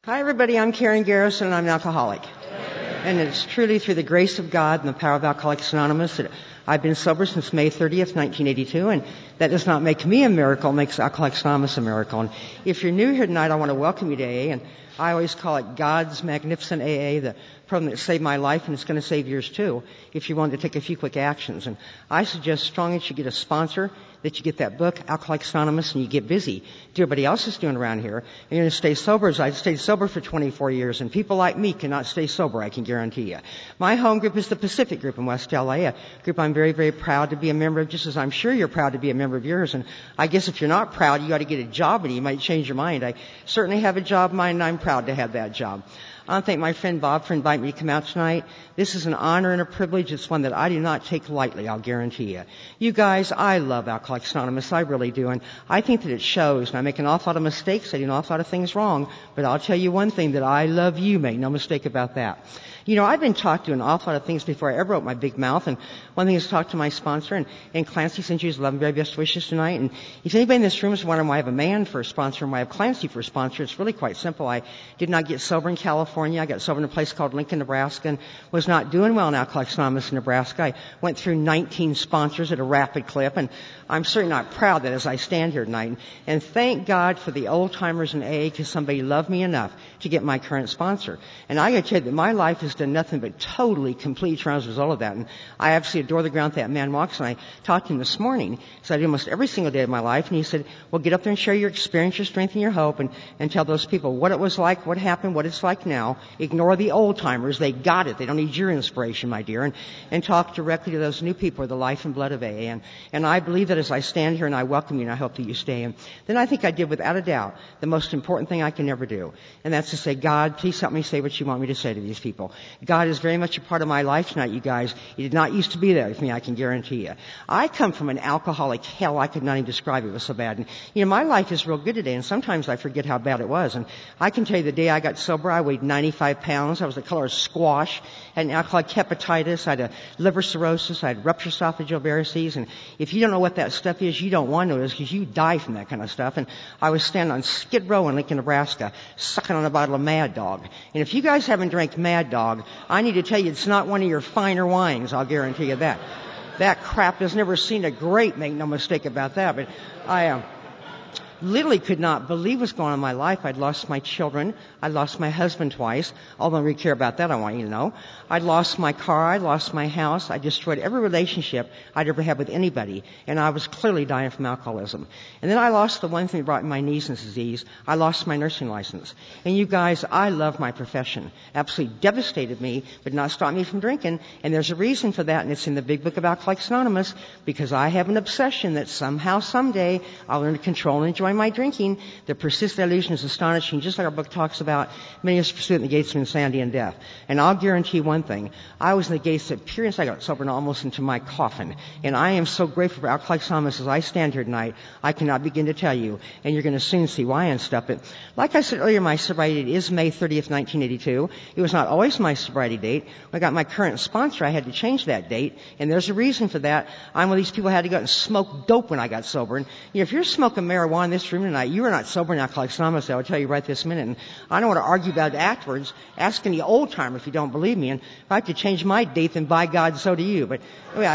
Hi, everybody. I'm Karen Garrison, and I'm an alcoholic. And it's truly through the grace of God and the power of Alcoholics Anonymous that I've been sober since May 30th, 1982, and that does not make me a miracle, it makes Alcoholics Anonymous a miracle. And if you're new here tonight, I want to welcome you to AA, and I always call it God's magnificent AA, the program that saved my life, and it's going to save yours too, if you want to take a few quick actions. And I suggest strongly that you get a sponsor, that you get that book, Alcoholics Anonymous, and you get busy. Do everybody else is doing around here. And you're going to stay sober. As I've stayed sober for 24 years, and people like me cannot stay sober, I can guarantee you. My home group is the Pacific Group in West LA, a group I'm very, very proud to be a member of, just as I'm sure you're proud to be a member of yours. And I guess if you're not proud, you got to get a job, and you might change your mind. I certainly have a job of mine, and I'm proud to have that job. I want to thank my friend Bob for inviting me to come out tonight. This is an honor and a privilege. It's one that I do not take lightly, I'll guarantee you. You guys, I love Alcoholics Anonymous. I really do. And I think that it shows. And I make an awful lot of mistakes. I do an awful lot of things wrong. But I'll tell you one thing, that I love you. Make no mistake about that. You know, I've been taught to do an awful lot of things before I ever wrote my big mouth. And one thing is to talk to my sponsor. And Clancy sends you his love and very best wishes tonight. And if anybody in this room is wondering why I have a man for a sponsor and why I have Clancy for a sponsor, it's really quite simple. I did not get sober in California. I got sober in a place called Lincoln, Nebraska, and was not doing well in Alcoholics Anonymous in Nebraska. I went through 19 sponsors at a rapid clip, and I'm certainly not proud that as I stand here tonight. And thank God for the old-timers in AA, because somebody loved me enough to get my current sponsor. And I got to tell you that my life has done nothing but totally complete as a result of that. And I absolutely adore the ground that man walks. And I talked to him this morning, so I do almost every single day of my life. And he said, well, get up there and share your experience, your strength, and your hope, and tell those people what it was like, what happened, what it's like now. Ignore the old-timers. They got it. They don't need your inspiration, my dear. And talk directly to those new people, the life and blood of AA. And I believe that as I stand here and I welcome you and I hope that you stay. And then I think I did, without a doubt, the most important thing I can ever do. And that's to say, God, please help me say what you want me to say to these people. God is very much a part of my life tonight, you guys. He did not used to be there with me, I can guarantee you. I come from an alcoholic hell. I could not even describe it. It was so bad. And, you know, my life is real good today, and sometimes I forget how bad it was. And I can tell you the day I got sober, I weighed 95 pounds. I was the color of squash. I had an alcoholic hepatitis. I had a liver cirrhosis. I had ruptured esophageal varices. And if you don't know what that stuff is, you don't want to know it, because you die from that kind of stuff. And I was standing on Skid Row in Lincoln, Nebraska, sucking on a bottle of Mad Dog. And if you guys haven't drank Mad Dog, I need to tell you, it's not one of your finer wines, I'll guarantee you that. That crap has never seen a grape, make no mistake about that. But I literally could not believe what's going on in my life. I'd lost my children. I'd lost my husband twice. Although I don't really care about that, I want you to know. I'd lost my car. I lost my house. I destroyed every relationship I'd ever had with anybody. And I was clearly dying from alcoholism. And then I lost the one thing that brought me my knees and disease. I lost my nursing license. And you guys, I love my profession. Absolutely devastated me, but not stopped me from drinking. And there's a reason for that, and it's in the big book of Alcoholics Anonymous, because I have an obsession that somehow, someday, I'll learn to control and enjoy my drinking. The persistent illusion is astonishing, just like our book talks about. Many of us pursue it in the gates of insanity and death. And I'll guarantee one thing. I was in the gates of pure insight. I got sober and almost into my coffin. And I am so grateful for Alcoholics Anonymous as I stand here tonight. I cannot begin to tell you. And you're going to soon see why I unstuff it. Like I said earlier, my sobriety date is May 30th, 1982. It was not always my sobriety date. When I got my current sponsor, I had to change that date. And there's a reason for that. I'm one of these people who had to go out and smoke dope when I got sober. And you know, if you're smoking marijuana in this room tonight, you are not sober in Alcoholics Anonymous. I will tell you right this minute. And I don't want to argue about it afterwards. Ask any old timer if you don't believe me. And if I have to change my date, then by God, so do you. But anyway,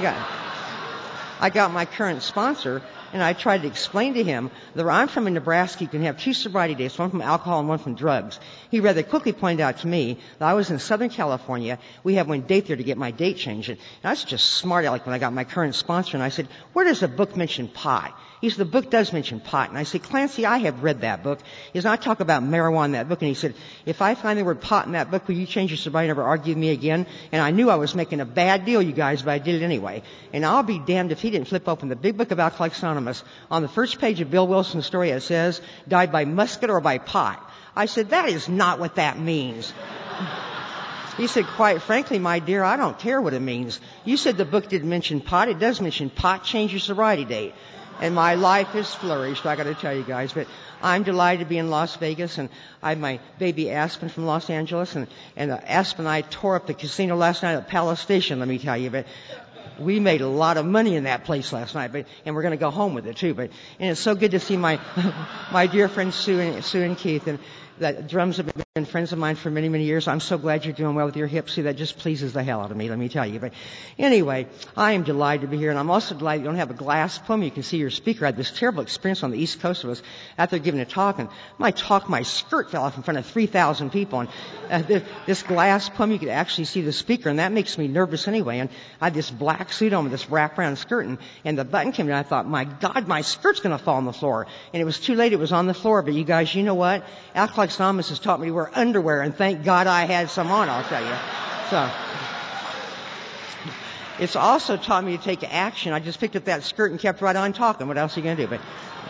I got my current sponsor, and I tried to explain to him that where I'm from in Nebraska, you can have two sobriety dates, one from alcohol and one from drugs. He rather quickly pointed out to me that I was in Southern California. We have one date there to get my date changed. And I was just smart aleck when I got my current sponsor, and I said, where does the book mention pot? He said, the book does mention pot. And I said, Clancy, I have read that book. He said, I talk about marijuana in that book. And he said, if I find the word pot in that book, will you change your sobriety and never argue with me again? And I knew I was making a bad deal, you guys, but I did it anyway. And I'll be damned if he didn't flip open the big book of Alcoholics Anonymous. On the first page of Bill Wilson's story, it says, died by musket or by pot. I said, that is not what that means. He said, quite frankly, my dear, I don't care what it means. You said the book didn't mention pot. It does mention pot. Change your sobriety date. And my life has flourished, I got to tell you guys. But I'm delighted to be in Las Vegas, and I have my baby Aspen from Los Angeles, and Aspen and I tore up the casino last night at Palace Station, let me tell you. But we made a lot of money in that place last night, and we're going to go home with it too. And it's so good to see my my dear friends Sue and Keith. And that drums have been friends of mine for many, many years. I'm so glad you're doing well with your hips. See, that just pleases the hell out of me, let me tell you. But anyway, I am delighted to be here, and I'm also delighted you don't have a glass plumb. You can see your speaker. I had this terrible experience on the East Coast. I was out there giving a talk, and my skirt fell off in front of 3,000 people, and this glass plumb, you could actually see the speaker, and that makes me nervous anyway. And I had this black suit on with this wraparound skirt, and the button came down. I thought, my God, my skirt's going to fall on the floor. And it was too late. It was on the floor. But you guys, you know what? Alcoholics Anonymous has taught me to wear underwear, and thank God I had some on, I'll tell you. So it's also taught me to take action. I just picked up that skirt and kept right on talking. What else are you going to do? But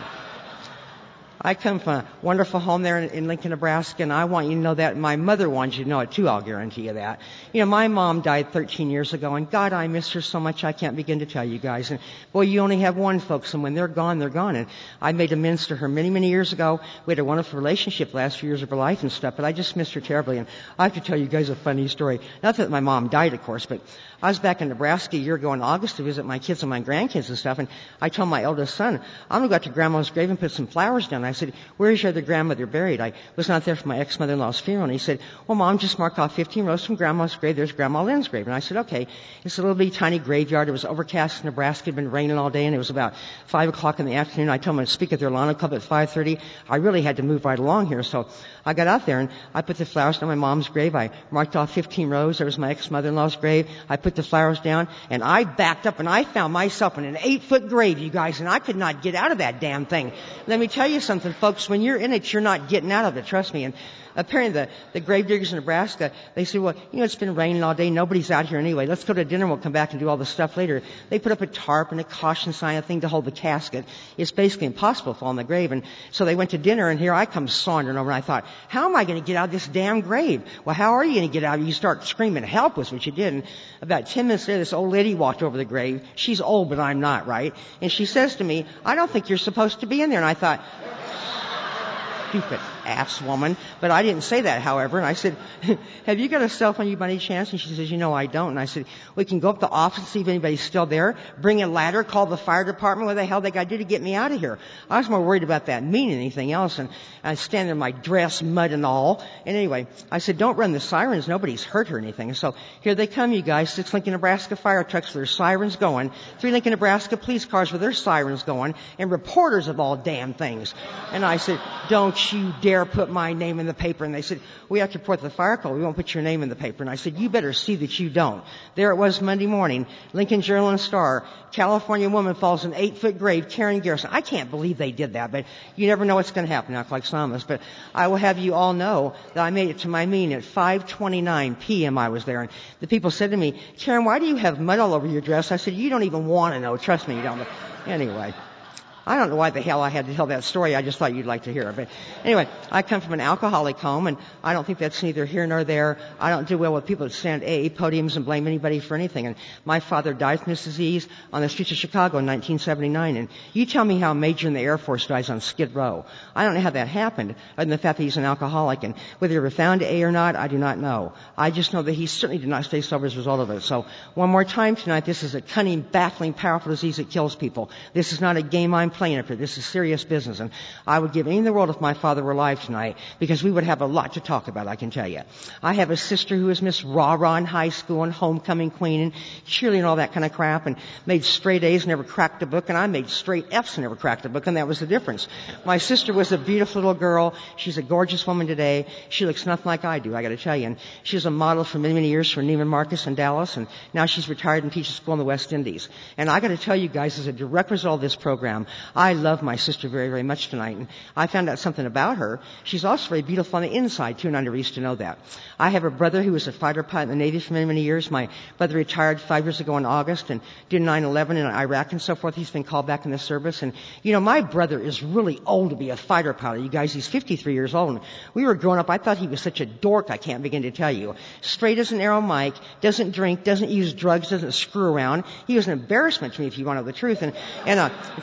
I come from a wonderful home there in Lincoln, Nebraska, and I want you to know that. My mother wants you to know it, too, I'll guarantee you that. You know, my mom died 13 years ago, and God, I miss her so much I can't begin to tell you guys. And, boy, you only have one, folks, and when they're gone, they're gone. And I made amends to her many, many years ago. We had a wonderful relationship the last few years of her life and stuff, but I just missed her terribly. And I have to tell you guys a funny story. Not that my mom died, of course, but I was back in Nebraska a year ago in August to visit my kids and my grandkids and stuff, and I told my eldest son, I'm going to go out to Grandma's grave and put some flowers down. I said, where's your other grandmother buried? I was not there for my ex-mother-in-law's funeral. And he said, well, Mom, just mark off 15 rows from Grandma's grave. There's Grandma Lynn's grave. And I said, okay. It's a little bitty tiny graveyard. It was overcast in Nebraska. It had been raining all day, and it was about 5 o'clock in the afternoon. I told him to speak at their Lana Club at 5:30. I really had to move right along here, so I got out there, and I put the flowers down my mom's grave. I marked off 15 rows. There was my ex-mother-in-law's grave. I put the flowers down, and I backed up, and I found myself in an 8-foot grave, you guys, and I could not get out of that damn thing. Let me tell you something, folks. When you're in it, you're not getting out of it. Trust me. And apparently the grave diggers in Nebraska, they said, well, you know, it's been raining all day. Nobody's out here anyway. Let's go to dinner. We'll come back and do all the stuff later. They put up a tarp and a caution sign, a thing to hold the casket. It's basically impossible to fall in the grave. And so they went to dinner, and here I come sauntering over, and I thought, how am I going to get out of this damn grave? Well, how are you going to get out? You start screaming, help was what you did. And about 10 minutes later, this old lady walked over the grave. She's old, but I'm not, right? And she says to me, I don't think you're supposed to be in there. And I thought, stupid ass woman. But I didn't say that, however. And I said, have you got a cell phone, you by any chance? And she says, you know, I don't. And I said, we can go up to the office and see if anybody's still there. Bring a ladder, call the fire department. What the hell they got to do to get me out of here? I was more worried about that mean than anything else. And I stand there in my dress, mud and all. And anyway, I said, don't run the sirens. Nobody's hurt or anything. And so here they come, you guys. 6 Lincoln, Nebraska fire trucks with their sirens going. 3 Lincoln, Nebraska police cars with their sirens going. And reporters of all damn things. And I said, don't you dare put my name in the paper. And they said, we have to report the fire call. We won't put your name in the paper. And I said, you better see that you don't. There it was Monday morning. Lincoln Journal and Star. California woman falls in 8-foot grave. Karen Garrison. I can't believe they did that, but you never know what's going to happen, Alcoholics Anonymous. But I will have you all know that I made it to my meeting at 5:29 p.m. I was there. And the people said to me, Karen, why do you have mud all over your dress? I said, you don't even want to know. Trust me, you don't. But anyway. I don't know why the hell I had to tell that story. I just thought you'd like to hear it. But anyway, I come from an alcoholic home, and I don't think that's neither here nor there. I don't do well with people that stand at AA podiums and blame anybody for anything. And my father died from this disease on the streets of Chicago in 1979. And you tell me how a major in the Air Force dies on Skid Row. I don't know how that happened, other than the fact that he's an alcoholic. And whether he ever found AA or not, I do not know. I just know that he certainly did not stay sober as a result of it. So one more time tonight, this is a cunning, baffling, powerful disease that kills people. This is not a game I'm playing up here. This is serious business, and I would give anything in the world if my father were alive tonight, because we would have a lot to talk about, I can tell you. I have a sister who was Miss Rah-Rah in high school and homecoming queen and cheerleading and all that kind of crap, and made straight A's, never cracked a book, and I made straight F's and never cracked a book, and that was the difference. My sister was a beautiful little girl. She's a gorgeous woman today. She looks nothing like I do, I got to tell you. And she was a model for many, many years for Neiman Marcus in Dallas, and now she's retired and teaches school in the West Indies. And I got to tell you guys, as a direct result of this program, I love my sister very, very much tonight. And I found out something about her. She's also very beautiful on the inside, too, and I never used to know that. I have a brother who was a fighter pilot in the Navy for many, many years. My brother retired 5 years ago in August and did 9/11 in Iraq and so forth. He's been called back in the service. And, you know, my brother is really old to be a fighter pilot. You guys, he's 53 years old. And we were growing up, I thought he was such a dork, I can't begin to tell you. Straight as an arrow Mike, doesn't drink, doesn't use drugs, doesn't screw around. He was an embarrassment to me, if you want to know the truth. And tonight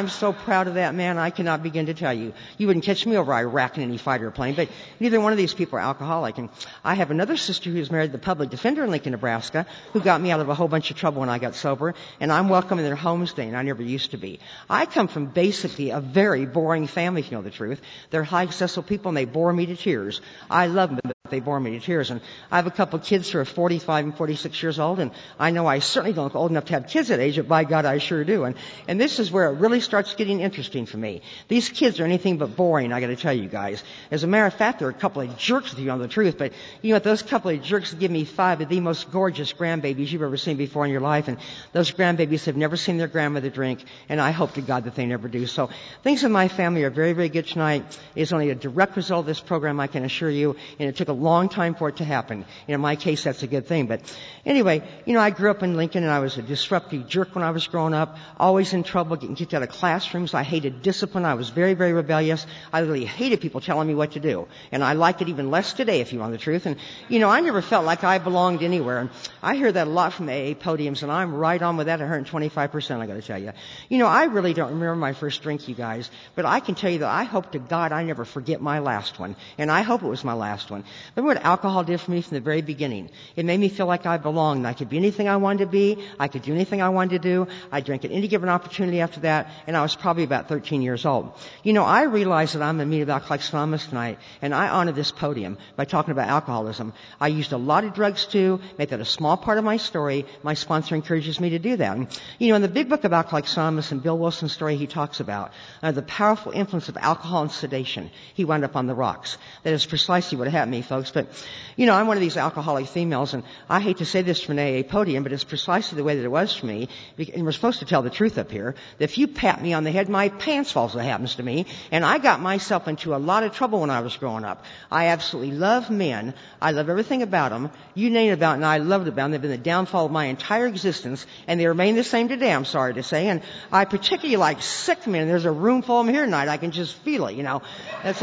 I'm so proud of that, man. I cannot begin to tell you. You wouldn't catch me over Iraq in any fighter plane, but neither one of these people are alcoholic. And I have another sister who's married to the public defender in Lincoln, Nebraska, who got me out of a whole bunch of trouble when I got sober, and I'm welcome in their homes today, and I never used to be. I come from basically a very boring family, if you know the truth. They're high successful people, and they bore me to tears. I love them, but they bore me to tears. And I have a couple of kids who are 45 and 46 years old, and I know I certainly don't look old enough to have kids that age, but by God, I sure do. And this is where it really starts getting interesting for me. These kids are anything but boring, I gotta tell you guys. As a matter of fact, they're a couple of jerks, if you know the truth, but you know what, those couple of jerks give me 5 of the most gorgeous grandbabies you've ever seen before in your life, and those grandbabies have never seen their grandmother drink, and I hope to God that they never do. So things in my family are very, very good tonight. It's only a direct result of this program, I can assure you, and it took a long time for it to happen. In my case, that's a good thing. But anyway, you know, I grew up in Lincoln, and I was a disruptive jerk when I was growing up, always in trouble, getting kicked out of classrooms. I hated discipline. I was very, very rebellious. I really hated people telling me what to do. And I like it even less today, if you want the truth. And, you know, I never felt like I belonged anywhere. And I hear that a lot from AA podiums, and I'm right on with that 125%, I got to tell you. You know, I really don't remember my first drink, you guys, but I can tell you that I hope to God I never forget my last one. And I hope it was my last one. Remember what alcohol did for me from the very beginning? It made me feel like I belonged. I could be anything I wanted to be. I could do anything I wanted to do. I drank at any given opportunity after that, and I was probably about 13 years old. You know, I realize that I'm in the meeting of Alcoholics Anonymous tonight, and I honor this podium by talking about alcoholism. I used a lot of drugs too, make that a small part of my story. My sponsor encourages me to do that. And, you know, in the big book of Alcoholics Anonymous and Bill Wilson's story, he talks about the powerful influence of alcohol and sedation. He wound up on the rocks. That is precisely what happened to me, folks. But, you know, I'm one of these alcoholic females, and I hate to say this from an AA podium, but it's precisely the way that it was for me. And we're supposed to tell the truth up here. That if you pat me on the head, my pants falls, that happens to me. And I got myself into a lot of trouble when I was growing up. I absolutely love men. I love everything about them. You name it about, and I loved about them. They've been the downfall of my entire existence, and they remain the same today, I'm sorry to say. And I particularly like sick men. There's a room full of them here tonight. I can just feel it, you know. That's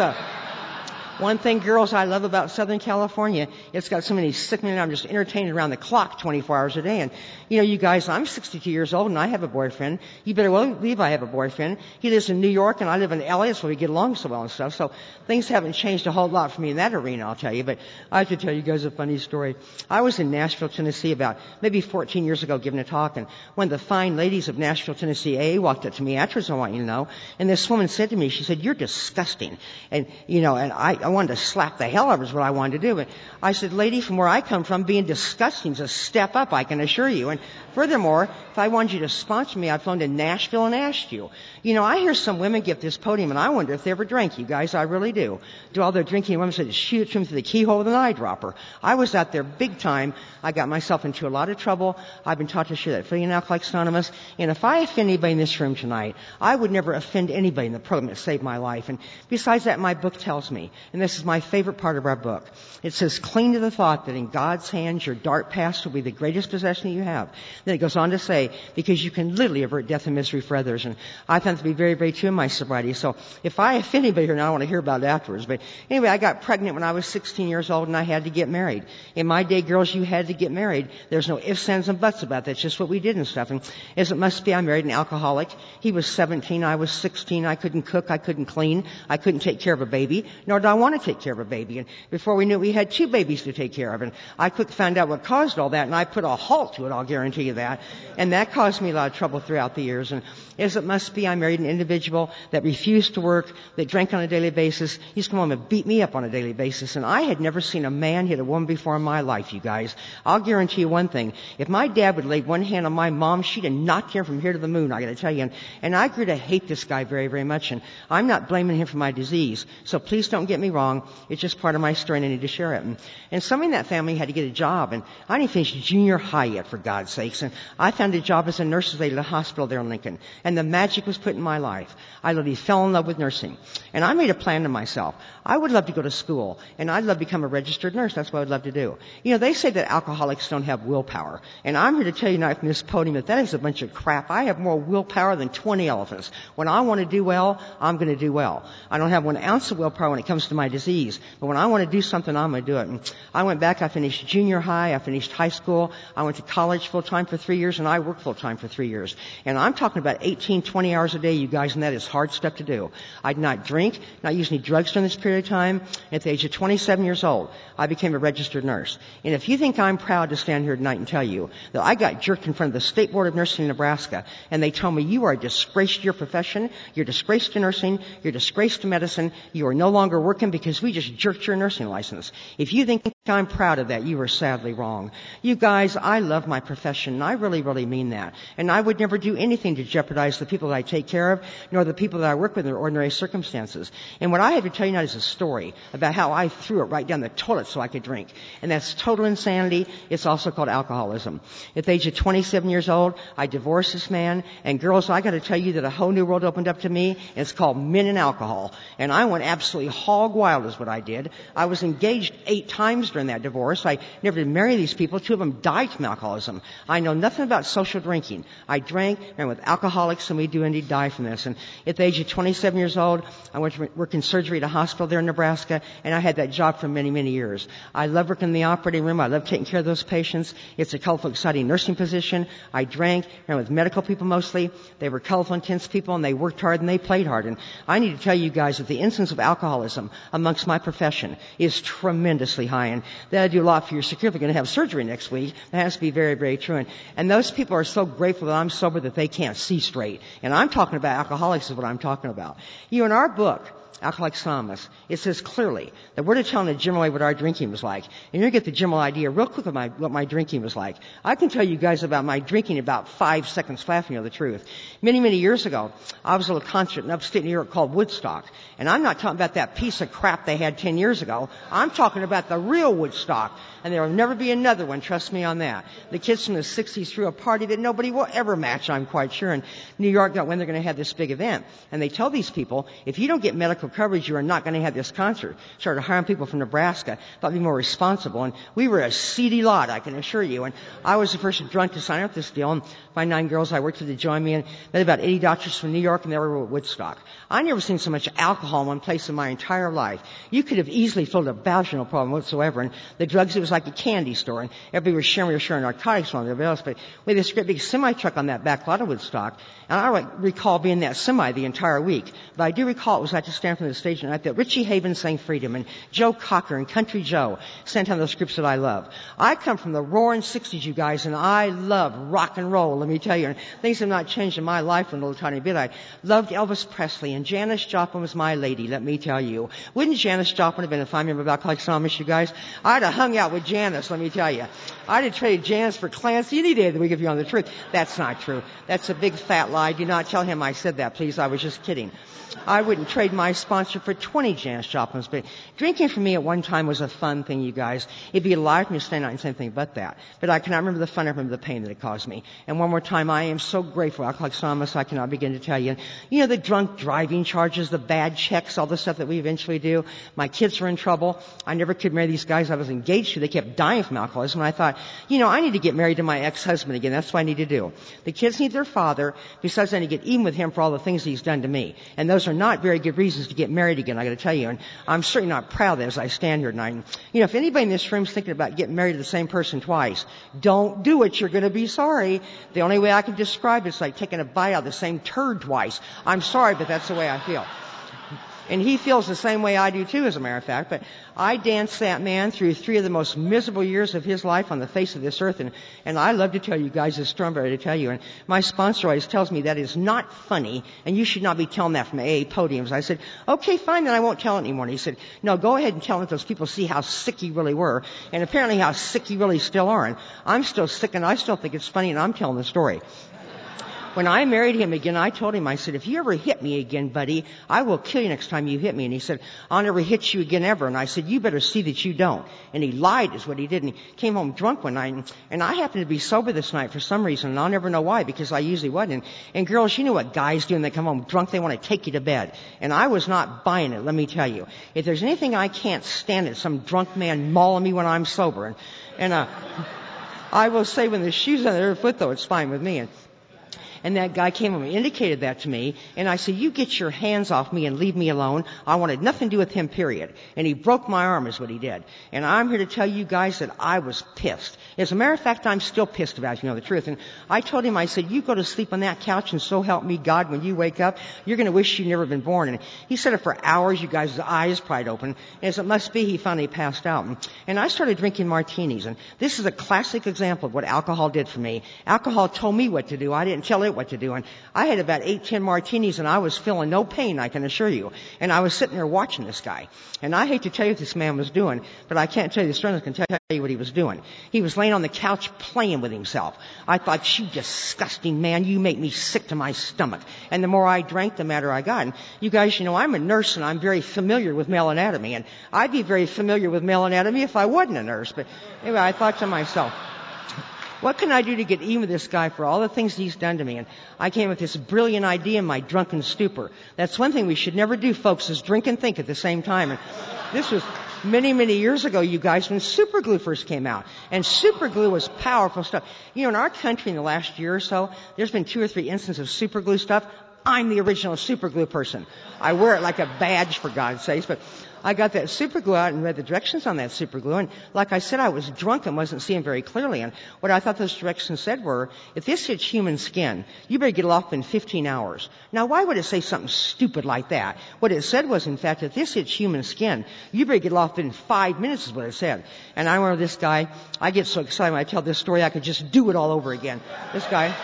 one thing, girls, I love about Southern California, it's got so many sick men. I'm just entertained around the clock 24 hours a day. And, you know, you guys, I'm 62 years old and I have a boyfriend. You better well believe I have a boyfriend. He lives in New York and I live in LA, that's why we get along so well and stuff. So things haven't changed a whole lot for me in that arena, I'll tell you. But I have to tell you guys a funny story. I was in Nashville, Tennessee about maybe 14 years ago giving a talk, and one of the fine ladies of Nashville, Tennessee AA walked up to me afterwards, I want you to know, and this woman said to me, she said, "You're disgusting." And, you know, and I wanted to slap the hell out of her is what I wanted to do. But I said, "Lady, from where I come from, being disgusting is a step up, I can assure you. And furthermore, if I wanted you to sponsor me, I'd flown to Nashville and asked you." You know, I hear some women get this podium, and I wonder if they ever drank, you guys. I really do. Do all their drinking, women said, shoot it to them through the keyhole with an eyedropper. I was out there big time. I got myself into a lot of trouble. I've been taught to share that freely in Alcoholics Anonymous. And if I offend anybody in this room tonight, I would never offend anybody in the program that saved my life. And besides that, my book tells me, and this is my favorite part of our book, it says, cling to the thought that in God's hands your dark past will be the greatest possession that you have. Then it goes on to say, because you can literally avert death and misery for others. And I found to be very, very true in my sobriety. So if I offend anybody here now, I want to hear about it afterwards. But anyway, I got pregnant when I was 16 years old and I had to get married. In my day, girls, you had to get married. There's no ifs, ands, and buts about that. It's just what we did and stuff. And as it must be, I married an alcoholic. He was 17. I was 16. I couldn't cook. I couldn't clean. I couldn't take care of a baby. Nor did I want to take care of a baby. And before we knew it, we had 2 babies to take care of. And I quickly found out what caused all that, and I put a halt to it, I'll guarantee you that. And that caused me a lot of trouble throughout the years. And as it must be, I married an individual that refused to work, that drank on a daily basis. He used to come home and beat me up on a daily basis. And I had never seen a man hit a woman before in my life, you guys. I'll guarantee you one thing. If my dad would lay one hand on my mom, she'd have knocked him from here to the moon, I gotta tell you. And I grew to hate this guy very, very much. And I'm not blaming him for my disease. So please don't get me wrong. It's just part of my story and I need to share it. And somebody in that family had to get a job. And I didn't finish junior high yet, for God's sakes. And I found a job as a nurse's aide at a hospital there in Lincoln. And the magic was put in my life. I literally fell in love with nursing. And I made a plan to myself. I would love to go to school. And I'd love to become a registered nurse. That's what I'd love to do. You know, they say that alcoholics don't have willpower. And I'm here to tell you tonight from this podium that is a bunch of crap. I have more willpower than 20 elephants. When I want to do well, I'm going to do well. I don't have 1 ounce of willpower when it comes to my my disease. But when I want to do something, I'm going to do it. And I went back, I finished junior high, I finished high school, I went to college full-time for 3 years, and I worked full-time for 3 years. And I'm talking about 18, 20 hours a day, you guys, and that is hard stuff to do. I did not drink, not use any drugs during this period of time. At the age of 27 years old, I became a registered nurse. And if you think I'm proud to stand here tonight and tell you that I got jerked in front of the State Board of Nursing in Nebraska, and they told me, you are a disgrace to your profession, you're a disgrace to nursing, you're a disgrace to medicine, you are no longer working because we just jerked your nursing license. If you think I'm proud of that, you are sadly wrong. You guys, I love my profession, and I really, really mean that. And I would never do anything to jeopardize the people that I take care of, nor the people that I work with in their ordinary circumstances. And what I have to tell you now is a story about how I threw it right down the toilet so I could drink. And that's total insanity. It's also called alcoholism. At the age of 27 years old, I divorced this man. And girls, I got to tell you that a whole new world opened up to me. And it's called men and alcohol. And I went absolutely hog wild is what I did. I was engaged 8 times during that divorce. I never did marry these people. 2 of them died from alcoholism. I know nothing about social drinking. I drank and with alcoholics, and we do indeed die from this. And at the age of 27 years old, I went to work in surgery at a hospital there in Nebraska, and I had that job for many, many years. I love working in the operating room. I love taking care of those patients. It's a colorful, exciting nursing position. I drank, and with medical people mostly. They were colorful, intense people, and they worked hard and they played hard. And I need to tell you guys that the incidence of alcoholism amongst my profession is tremendously high. And that'll do a lot for your security. If you're going to have surgery next week, that has to be very, very true. And those people are so grateful that I'm sober that they can't see straight. And I'm talking about alcoholics is what I'm talking about. You know, in our book, Alcoholics Anonymous, it says clearly that we're to tell in a general way what our drinking was like. And you're going to get the general idea real quick of what my drinking was like. I can tell you guys about my drinking in about 5 seconds flat, if you know the truth. Many, many years ago, I was at a concert in upstate New York called Woodstock. And I'm not talking about that piece of crap they had 10 years ago. I'm talking about the real Woodstock. And there will never be another one, trust me on that. The kids from the 60s threw a party that nobody will ever match, I'm quite sure. And New York got when they're going to have this big event. And they tell these people, if you don't get medical coverage, you are not going to have this concert. Started hiring people from Nebraska, thought they'd be more responsible. And we were a seedy lot, I can assure you. And I was the first drunk to sign up this deal. And my 9 girls I worked with to join me, and met about 80 doctors from New York, and they were at Woodstock. I never seen so much alcohol in one place in my entire life. You could have easily filled a bowel, no problem whatsoever. And the drugs, it was like a candy store. And everybody was sharing narcotics on everybody else. But we had this great big semi-truck on that back lot of Woodstock. And I don't recall being in that semi the entire week. But I do recall it was I just stand from the stage and I thought Richie Havens sang Freedom, and Joe Cocker and Country Joe sang some of those groups that I love. I come from the roaring 60s, you guys, and I love rock and roll, let me tell you. And things have not changed in my life a little tiny bit. I loved Elvis Presley, and Janis Joplin was my lady, let me tell you. Wouldn't Janis Joplin have been a fine member of Alcoholics Anonymous, you guys? I'd have hung out with Janis, let me tell you. I'd have traded Janis for Clancy any day of the week if you're on the truth. That's not true. That's a big fat lie. Do not tell him I said that, please. I was just kidding. I wouldn't trade my sponsor for 20 Janis Joplins, but drinking for me at one time was a fun thing, you guys. It'd be a lie for me to stand out and say anything but that. But I cannot remember the fun, I remember the pain that it caused me. And one more time, I am so grateful. Alcoholics Anonymous, I cannot begin to tell you. You know, the drunk driving charges, the bad checks, all the stuff that we eventually do. My kids were in trouble. I never could marry these guys I was engaged to. They kept dying from alcoholism. And I thought, you know, I need to get married to my ex-husband again. That's what I need to do. The kids need their father. Besides, I need to get even with him for all the things he's done to me. And those are not very good reasons to get married again, I got to tell you. And I'm certainly not proud of that as I stand here tonight. And, you know, if anybody in this room is thinking about getting married to the same person twice, don't do it. You're going to be sorry. The only way I can describe it is like taking a bite out of the same turd twice. I'm sorry, but that's the way I feel. And he feels the same way I do too, as a matter of fact. But I danced that man through 3 of the most miserable years of his life on the face of this earth. And I love to tell you guys this Strawberry to tell you. And my sponsor always tells me that is not funny, and you should not be telling that from AA podiums. I said, okay, fine, then I won't tell it anymore. And he said, no, go ahead and tell it. Those people see how sick you really were, and apparently how sick you really still are. And I'm still sick, and I still think it's funny, and I'm telling the story. When I married him again, I told him, I said, if you ever hit me again, buddy, I will kill you next time you hit me. And he said, I'll never hit you again ever. And I said, you better see that you don't. And he lied is what he did. And he came home drunk one night. And I happened to be sober this night for some reason. And I'll never know why, because I usually wasn't. And girls, you know what guys do when they come home drunk? They want to take you to bed. And I was not buying it, let me tell you. If there's anything I can't stand, it's some drunk man mauling me when I'm sober. And I will say when the shoe's on their foot, though, it's fine with me. And that guy came and indicated that to me. And I said, you get your hands off me and leave me alone. I wanted nothing to do with him, period. And he broke my arm is what he did. And I'm here to tell you guys that I was pissed. As a matter of fact, I'm still pissed about it, you know the truth. And I told him, I said, you go to sleep on that couch and so help me God, when you wake up, you're going to wish you'd never been born. And he said it for hours. You guys' eyes pried open. And as it must be, he finally passed out. And I started drinking martinis. And this is a classic example of what alcohol did for me. Alcohol told me what to do. I didn't tell it what to do. And I had about 8-10 martinis, and I was feeling no pain, I can assure you. And I was sitting there watching this guy. And I hate to tell you what this man was doing, but I can't tell you. The journalist can tell you what he was doing. He was laying on the couch playing with himself. I thought, you disgusting man, you make me sick to my stomach. And the more I drank, the madder I got. And you guys, you know, I'm a nurse and I'm very familiar with male anatomy. And I'd be very familiar with male anatomy if I wasn't a nurse. But anyway, I thought to myself, what can I do to get even with this guy for all the things he's done to me? And I came with this brilliant idea in my drunken stupor. That's one thing we should never do, folks, is drink and think at the same time. And this was many, many years ago, you guys, when super glue first came out. And super glue was powerful stuff. You know, in our country in the last year or so, there's been 2 or 3 instances of super glue stuff. I'm the original super glue person. I wear it like a badge, for God's sakes. But I got that super glue out and read the directions on that super glue. And like I said, I was drunk and wasn't seeing very clearly. And what I thought those directions said were, if this hits human skin, you better get it off in 15 hours. Now, why would it say something stupid like that? What it said was, in fact, if this hits human skin, you better get it off in 5 minutes is what it said. And I remember this guy, I get so excited when I tell this story, I could just do it all over again. This guy...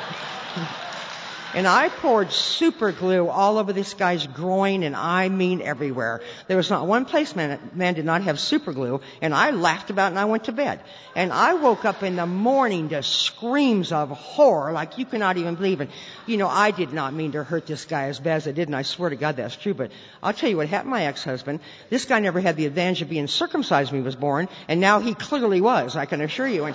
And I poured super glue all over this guy's groin, and I mean everywhere. There was not one place man did not have super glue, and I laughed about it and I went to bed. And I woke up in the morning to screams of horror like you cannot even believe it. You know, I did not mean to hurt this guy as bad as I did, and I swear to God that's true. But I'll tell you what happened to my ex-husband. This guy never had the advantage of being circumcised when he was born, and now he clearly was, I can assure you.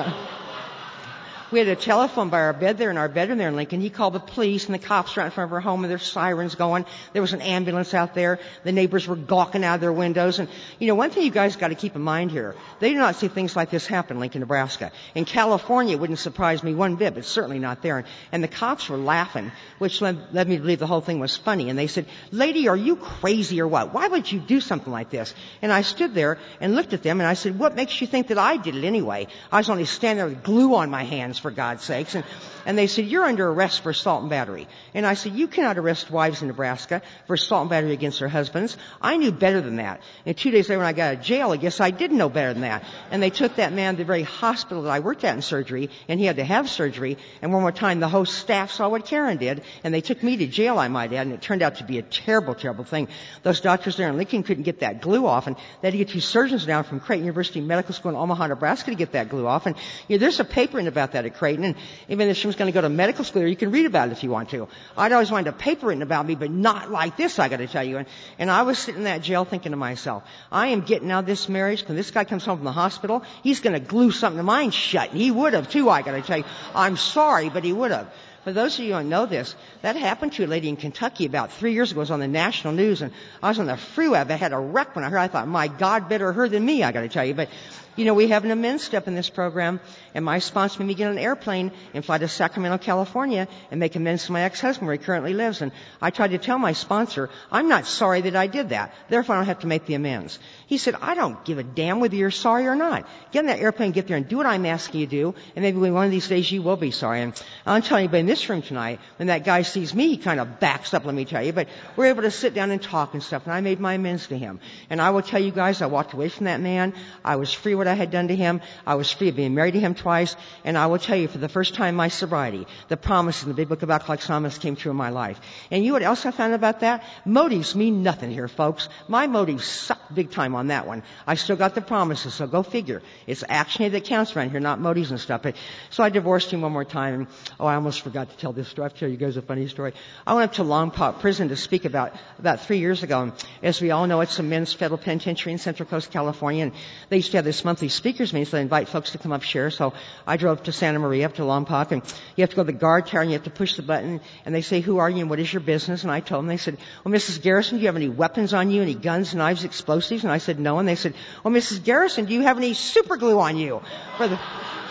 We had a telephone by our bed there in our bedroom there in Lincoln. He called the police, and the cops were out in front of our home, and their sirens going. There was an ambulance out there. The neighbors were gawking out of their windows. And, you know, one thing you guys got to keep in mind here, they do not see things like this happen in Lincoln, Nebraska. In California, it wouldn't surprise me one bit, but certainly not there. And the cops were laughing, which led me to believe the whole thing was funny. And they said, lady, are you crazy or what? Why would you do something like this? And I stood there and looked at them, and I said, what makes you think that I did it anyway? I was only standing there with glue on my hands, for God's sakes. And they said, you're under arrest for assault and battery. And I said, you cannot arrest wives in Nebraska for assault and battery against their husbands. I knew better than that. And 2 days later when I got out of jail, I guess I did know better than that. And they took that man to the very hospital that I worked at in surgery, and he had to have surgery. And one more time, the whole staff saw what Karen did, and they took me to jail, I might add, and it turned out to be a terrible, terrible thing. Those doctors there in Lincoln couldn't get that glue off, and they had to get 2 surgeons down from Creighton University Medical School in Omaha, Nebraska to get that glue off. And, you know, there's a paper in about that at Creighton, and even if she was going to go to medical school, you can read about it if you want to. I'd always wanted a paper written about me, but not like this, I got to tell you. And I was sitting in that jail thinking to myself, I am getting out of this marriage. When this guy comes home from the hospital, he's going to glue something to mine shut. And he would have, too, I got to tell you. I'm sorry, but he would have. For those of you who don't know this, that happened to a lady in Kentucky about 3 years ago. It was on the national news, and I was on the freeway. I had a wreck when I heard. I thought, my God, better her than me, I got to tell you. But, you know, we have an amends step in this program, and my sponsor made me get on an airplane and fly to Sacramento, California, and make amends to my ex-husband where he currently lives. And I tried to tell my sponsor, I'm not sorry that I did that. Therefore, I don't have to make the amends. He said, I don't give a damn whether you're sorry or not. Get on that airplane, get there, and do what I'm asking you to do, and maybe one of these days you will be sorry. And I'm telling you, in this room tonight, when that guy sees me, he kind of backs up, let me tell you. But we're able to sit down and talk and stuff, and I made my amends to him. And I will tell you guys, I walked away from that man. I was free of what I had done to him. I was free of being married to him twice. And I will tell you, for the first time in my sobriety, the promise in the Big Book of Alcoholics Anonymous came true in my life. And you know what else I found about that? Motives mean nothing here, folks. My motives suck big time on that one. I still got the promises, so go figure. It's action that counts around here, not motives and stuff. But, so I divorced him one more time. And, I almost forgot to tell this story. I'll tell you guys a funny story. I went up to Lompoc Prison to speak about 3 years ago. And as we all know, it's a men's federal penitentiary in Central Coast, California. And they used to have this monthly speakers meeting, so they invite folks to come up share. So I drove to Santa Maria, up to Lompoc, and you have to go to the guard tower and you have to push the button. And they say, who are you and what is your business? And I told them, they said, well, Mrs. Garrison, do you have any weapons on you, any guns, knives, explosives? And I said, no. And they said, well, Mrs. Garrison, do you have any super glue on you? For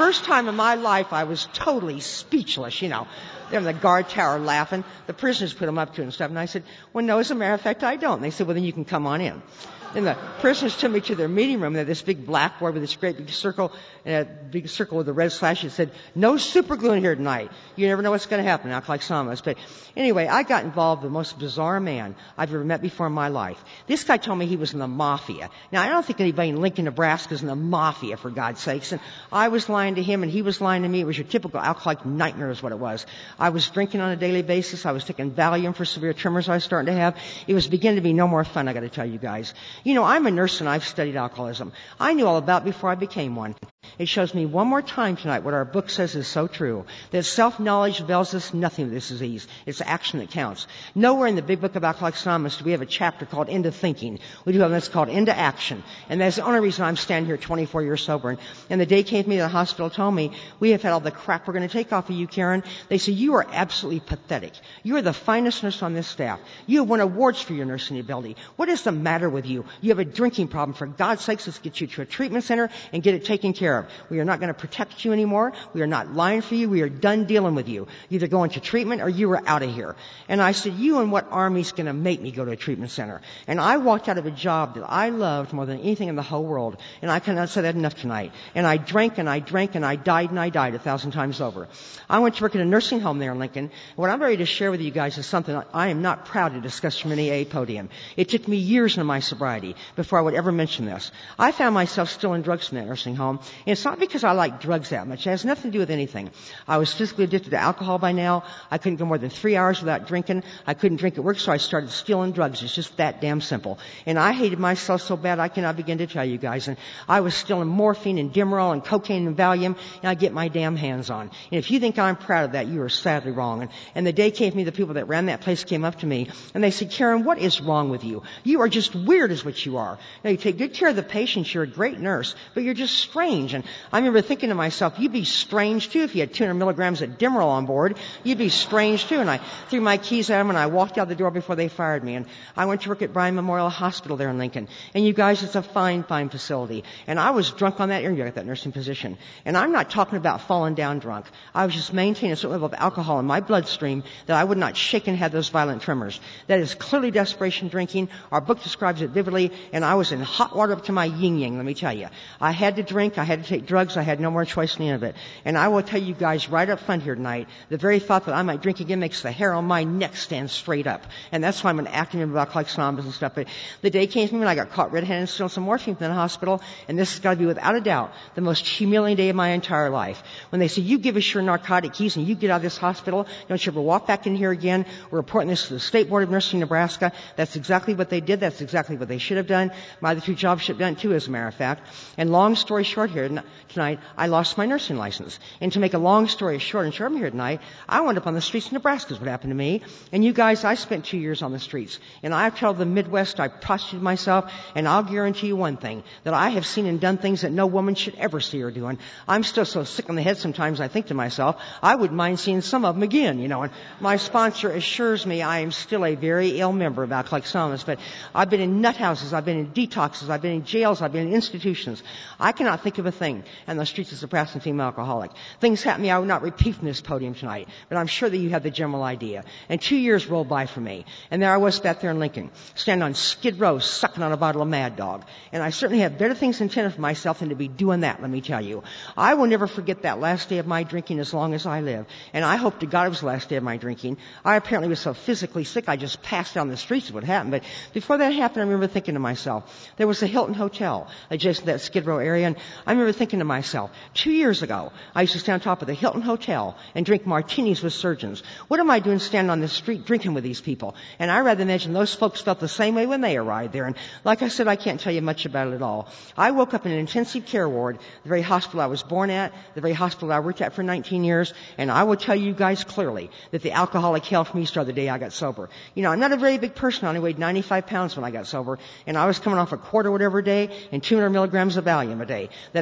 first time in my life I was totally speechless, you know. They're in the guard tower laughing. The prisoners put them up to it and stuff. And I said, well, no, as a matter of fact, I don't. And they said, well, then you can come on in. Then the prisoners took me to their meeting room. They had this big blackboard with this great big circle, and a big circle with a red slash. It said, no super glue in here tonight. You never know what's going to happen, Alcoholics Anonymous. But anyway, I got involved with the most bizarre man I've ever met before in my life. This guy told me he was in the mafia. Now, I don't think anybody in Lincoln, Nebraska is in the mafia, for God's sakes. And I was lying to him, and he was lying to me. It was your typical alcoholic nightmare is what it was. I was drinking on a daily basis. I was taking Valium for severe tremors I was starting to have. It was beginning to be no more fun, I got to tell you guys. You know, I'm a nurse and I've studied alcoholism. I knew all about it before I became one. It shows me one more time tonight what our book says is so true, that self-knowledge avails us nothing with this disease. It's action that counts. Nowhere in the big book of Alcoholics Anonymous do we have a chapter called Into Thinking. We do have this called Into Action. And that's the only reason I'm standing here 24 years sober. And the day came to me, the hospital told me, we have had all the crap we're going to take off of you, Karen. They said, you are absolutely pathetic. You are the finest nurse on this staff. You have won awards for your nursing ability. What is the matter with you? You have a drinking problem. For God's sakes, let's get you to a treatment center and get it taken care of. We are not going to protect you anymore. We are not lying for you. We are done dealing with you. Either go into treatment or you are out of here. And I said, you and what army's going to make me go to a treatment center? And I walked out of a job that I loved more than anything in the whole world. And I cannot say that enough tonight. And I drank and I drank and I died 1,000 times over. I went to work at a nursing home there in Lincoln. What I'm ready to share with you guys is something I am not proud to discuss from any AA podium. It took me years in my sobriety before I would ever mention this. I found myself still in drugs in that nursing home. And it's not because I like drugs that much. It has nothing to do with anything. I was physically addicted to alcohol by now. I couldn't go more than 3 hours without drinking. I couldn't drink at work, so I started stealing drugs. It's just that damn simple. And I hated myself so bad I cannot begin to tell you guys. And I was stealing morphine and Demerol and cocaine and Valium, and I get my damn hands on. And if you think I'm proud of that, you are sadly wrong. And the day came to me, the people that ran that place came up to me, and they said, Karen, what is wrong with you? You are just weird is what you are. Now, you take good care of the patients. You're a great nurse, but you're just strange. And I remember thinking to myself, you'd be strange too if you had 200 milligrams of Demerol on board. You'd be strange too. And I threw my keys at them and I walked out the door before they fired me. And I went to work at Bryan Memorial Hospital there in Lincoln. And you guys, it's a fine, fine facility. And I was drunk on that interview at that nursing position. And I'm not talking about falling down drunk. I was just maintaining a certain level of alcohol in my bloodstream that I would not shake and have those violent tremors. That is clearly desperation drinking. Our book describes it vividly. And I was in hot water up to my yin-yang, let me tell you. I had to drink. I had to take drugs. I had no more choice than any of it. And I will tell you guys right up front here tonight, the very thought that I might drink again makes the hair on my neck stand straight up. And that's why I'm an acronym about Alcoholics Anonymous and stuff. But the day came to me when I got caught red-handed stealing some morphine from the hospital. And this has got to be without a doubt the most humiliating day of my entire life. When they say, you give us your narcotic keys and you get out of this hospital, don't you ever walk back in here again. We're reporting this to the State Board of Nursing, Nebraska. That's exactly what they did. That's exactly what they should have done. My other two jobs should have done it too, as a matter of fact. And long story short here tonight, I lost my nursing license. And to make a long story short, and I'm here tonight, I wound up on the streets of Nebraska is what happened to me. And you guys, I spent 2 years on the streets. And I've traveled the Midwest, I prostituted myself, and I'll guarantee you one thing, that I have seen and done things that no woman should ever see her doing. I'm still so sick in the head sometimes I think to myself, I wouldn't mind seeing some of them again, you know. And my sponsor assures me I am still a very ill member of Alcoholics Anonymous, but I've been in nut houses, I've been in detoxes, I've been in jails, I've been in institutions. I cannot think of a thing on the streets as a practicing female alcoholic. Things happen to me I would not repeat from this podium tonight, but I'm sure that you have the general idea. And 2 years rolled by for me. And there I was back there in Lincoln, standing on Skid Row, sucking on a bottle of Mad Dog. And I certainly have better things intended for myself than to be doing that, let me tell you. I will never forget that last day of my drinking as long as I live. And I hope to God it was the last day of my drinking. I apparently was so physically sick I just passed down the streets is what happened. But before that happened, I remember thinking to myself, there was a Hilton Hotel adjacent to that Skid Row area, and I remember thinking to myself, 2 years ago, I used to stand on top of the Hilton Hotel and drink martinis with surgeons. What am I doing standing on the street drinking with these people? And I rather imagine those folks felt the same way when they arrived there. And like I said, I can't tell you much about it at all. I woke up in an intensive care ward, the very hospital I was born at, the very hospital I worked at for 19 years, and I will tell you guys clearly that the alcoholic hell for me started the day I got sober. You know, I'm not a very big person. I only weighed 95 pounds when I got sober, and I was coming off a quart or whatever a day and 200 milligrams of Valium a day. That is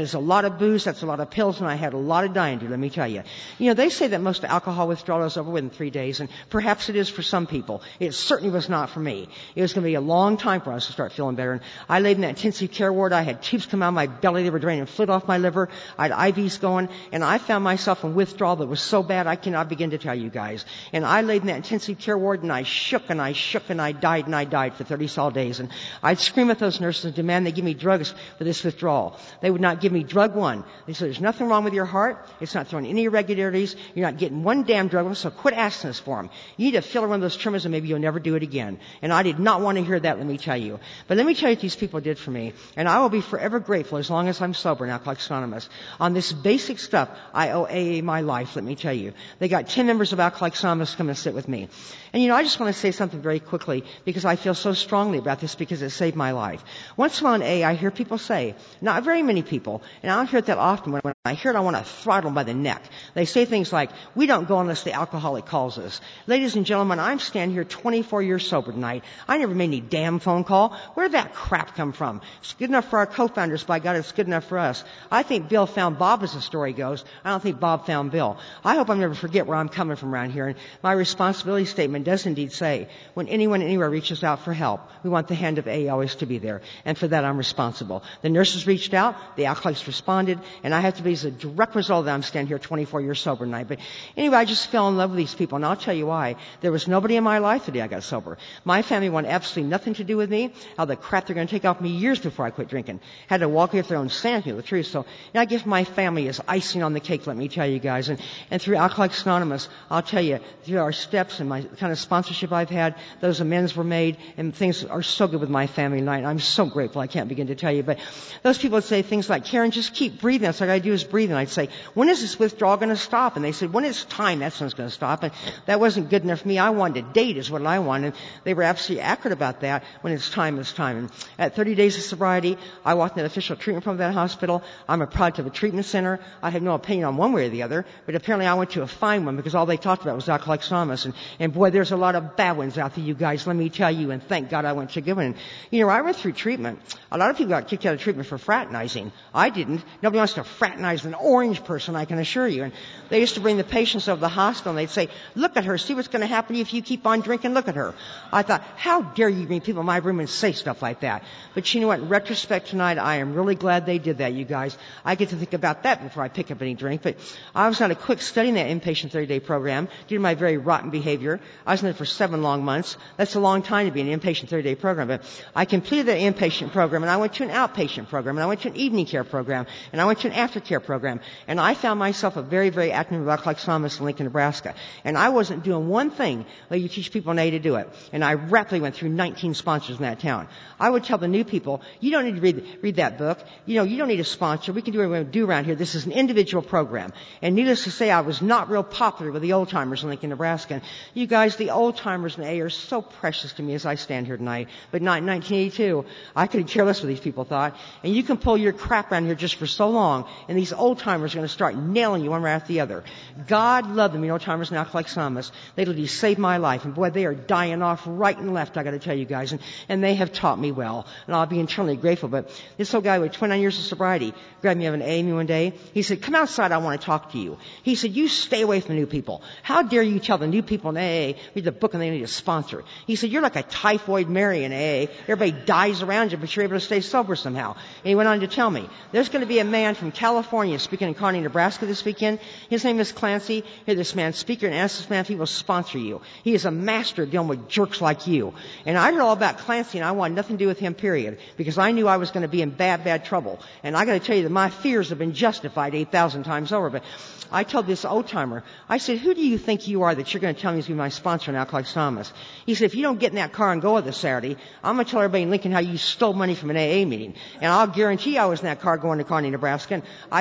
is a lot of booze, that's a lot of pills, and I had a lot of dying to do, let me tell you. You know, they say that most alcohol withdrawal is over within 3 days, and perhaps it is for some people. It certainly was not for me. It was going to be a long time for us to start feeling better. And I laid in that intensive care ward. I had tubes come out of my belly. They were draining fluid off my liver. I had IVs going, and I found myself in withdrawal that was so bad I cannot begin to tell you guys. And I laid in that intensive care ward, and I shook, and I shook, and I died for 30 solid days. And I'd scream at those nurses and demand they give me drugs for this withdrawal. They would not give me drug one. They said, there's nothing wrong with your heart. It's not throwing any irregularities. You're not getting one damn drug, so quit asking us for them. You need to fill one of those trimmers, and maybe you'll never do it again. And I did not want to hear that, let me tell you. But let me tell you what these people did for me. And I will be forever grateful as long as I'm sober in Alcoholics Anonymous. On this basic stuff, I owe AA my life, let me tell you. They got 10 members of Alcoholics Anonymous come and sit with me. And you know, I just want to say something very quickly because I feel so strongly about this because it saved my life. Once in a while in AA, I hear people say, not very many people, and I don't hear it that often. When I hear it, I want to throttle them by the neck. They say things like, we don't go unless the alcoholic calls us. Ladies and gentlemen, I'm standing here 24 years sober tonight. I never made any damn phone call. Where did that crap come from? It's good enough for our co-founders. By God, it's good enough for us. I think Bill found Bob, as the story goes. I don't think Bob found Bill. I hope I never forget where I'm coming from around here. And my responsibility statement does indeed say, when anyone anywhere reaches out for help, we want the hand of AA always to be there. And for that, I'm responsible. The nurses reached out. The alcoholics responded. And I have to be as a direct result of that I'm standing here 24 years sober tonight. But anyway, I just fell in love with these people. And I'll tell you why. There was nobody in my life the day I got sober. My family wanted absolutely nothing to do with me. How the crap they're going to take off me years before I quit drinking. Had to walk with their own sanity, the truth. So I guess my family is icing on the cake, let me tell you guys. And through Alcoholics Anonymous, I'll tell you, through our steps and my kind of sponsorship I've had, those amends were made, and things are so good with my family tonight. I'm so grateful, I can't begin to tell you. But those people would say things like, Karen, just keep breathing. That's all I got to do is breathe. And I'd say, when is this withdrawal going to stop? And they said, when it's time, that's when it's going to stop. And that wasn't good enough for me. I wanted a date is what I wanted. And they were absolutely accurate about that. When it's time, it's time. And at 30 days of sobriety, I walked in an official treatment from that hospital. I'm a product of a treatment center. I have no opinion on one way or the other, but apparently I went to a fine one because all they talked about was Alcoholics Anonymous. And boy, there's a lot of bad ones out there, you guys, let me tell you, and thank God I went to a good one. And, you know, I went through treatment. A lot of people got kicked out of treatment for fraternizing. I didn't. Nobody wants to fraternize with an orange person, I can assure you. And they used to bring the patients over to the hospital, and they'd say, look at her, see what's going to happen to you if you keep on drinking, look at her. I thought, how dare you bring people in my room and say stuff like that? But you know what, in retrospect tonight, I am really glad they did that, you guys. I get to think about that before I pick up any drink. But I was on a quick study in that inpatient 30-day program due to my very rotten behavior. I was in there for 7 long months. That's a long time to be in an inpatient 30-day program. But I completed that inpatient program, and I went to an outpatient program, and I went to an evening care program, and I went to an aftercare program. And I found myself a very, very active member of Alcoholics Anonymous in Lincoln, Nebraska. And I wasn't doing one thing like you teach people in A to do it. And I rapidly went through 19 sponsors in that town. I would tell the new people, you don't need to read that book. You know, you don't need a sponsor. We can do what we want to do around here. This is an individual program. And needless to say, I was not real popular with the old-timers in Lincoln, Nebraska. And you guys, the old-timers in A are so precious to me as I stand here tonight. But not in 1982. I could care less what these people thought. And you can pull your crap around here just for so long, and these old-timers are going to start nailing you one right after the other. God love them, you old-timers in Alcoholics Anonymous. They literally saved my life. And boy, they are dying off right and left, I got to tell you guys. And they have taught me well. And I'll be eternally grateful. But this old guy with 29 years of sobriety grabbed me up an AA one day. He said, come outside, I want to talk to you. He said, you stay away from the new people. How dare you tell the new people in AA, read the book and they need a sponsor. He said, you're like a typhoid Mary in AA. Everybody dies around you, but you're able to stay sober somehow. And he went on to tell me, there's going to be a man from California speaking in Kearney, Nebraska this weekend. His name is Clancy. Hear this man speaker and ask this man if he will sponsor you. He is a master dealing with jerks like you. And I heard all about Clancy, and I wanted nothing to do with him, period, because I knew I was going to be in bad, bad trouble. And I got to tell you that my fears have been justified 8,000 times over. But I told this old-timer, I said, who do you think you are that you're going to tell me he's going to be my sponsor in Alcoholics Anonymous? He said, if you don't get in that car and go with us Saturday, I'm going to tell everybody in Lincoln how you stole money from an AA meeting. And I'll guarantee I was in that car going to Kearney, Nebraska. And I